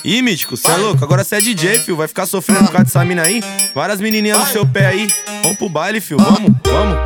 Ih, Mítico, cê é louco? Agora cê é DJ, fio. Vai ficar sofrendo por causa dessa mina aí? Várias menininhas no seu pé aí. Vamos pro baile, fio. Vamos, vamos.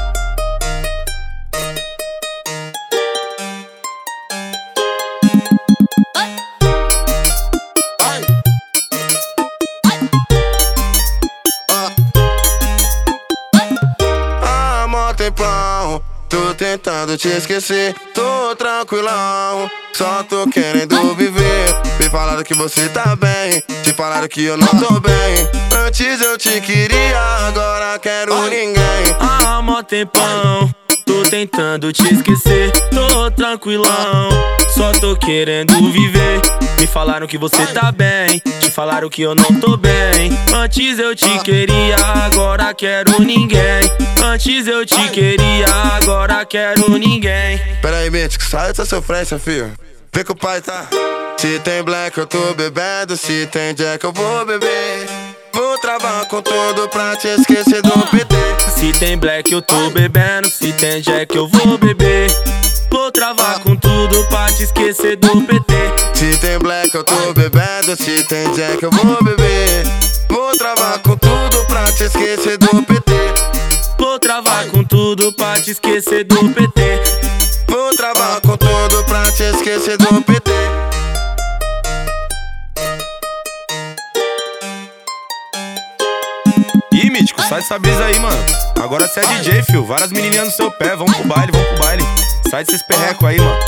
Há mó tempão, tô tentando te esquecer. Tô tranquilão, só tô querendo viver. Me falaram que você tá bem, te falaram que eu não tô bem. Antes eu te queria, agora quero ninguém. Há mó tempão, tô tentando te esquecer. Tô tranquilão, só tô querendo viver. Me falaram que você tá bem, te falaram que eu não tô bem. Antes eu te queria, agora quero ninguém. Antes eu te queria, agora quero ninguém. Pera aí, Mítico, sai dessa sofrência, filho. Vê que o pai tá. Se tem black eu tô bebendo, se tem jack eu vou beber. Vou travar com tudo pra te esquecer do PT. Se tem black eu tô bebendo, se tem jack eu vou beber. Vou travar com tudo pra te esquecer do PT. Se tem black eu tô bebendo, se tem jack eu vou beber. Vou travar com tudo pra te esquecer do PT. Vou travar com tudo pra te esquecer do PT. Vou travar com tudo pra te esquecer do PT. Ih, Mítico, sai dessa brisa aí, mano. Agora cê é DJ, fio. Várias menininhas no seu pé. Vamos pro baile, vamos pro baile. Sai desses perrecos aí, mano.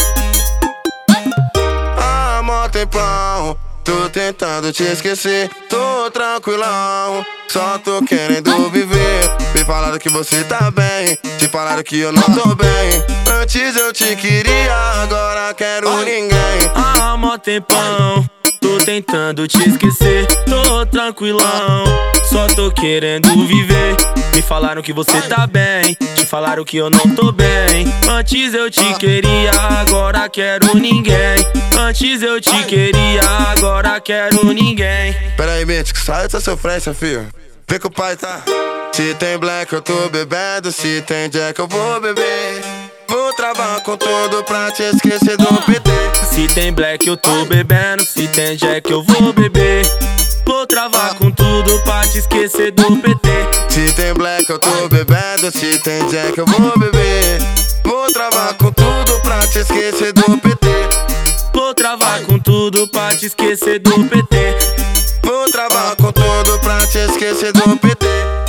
Há mó tempão, tô tentando te esquecer. Tô tranquilão, só tô querendo viver. Me falaram que você tá bem, te falaram que eu não tô bem. Antes eu te queria, agora quero ninguém. Há mó tempão, tô tentando te esquecer. Tô tranquilão, só tô querendo viver. Me falaram que você tá bem, te falaram que eu não tô bem. Antes eu te queria, agora quero ninguém. Antes eu te queria, agora quero ninguém. Pera aí, Mítico, sai dessa sofrência, filho. Vê que o pai tá. Se tem black eu tô bebendo, se tem jack eu vou beber. Vou travar com tudo pra te esquecer do PT. Se tem black eu tô bebendo, se tem jack eu vou beber. Vou travar com tudo pra te esquecer do PT. Se tem black eu tô bebendo, se tem jack eu vou beber. Vou travar com tudo pra te esquecer do PT. Vou travar com tudo pra te esquecer do PT. Vou travar com tudo pra te esquecer do PT.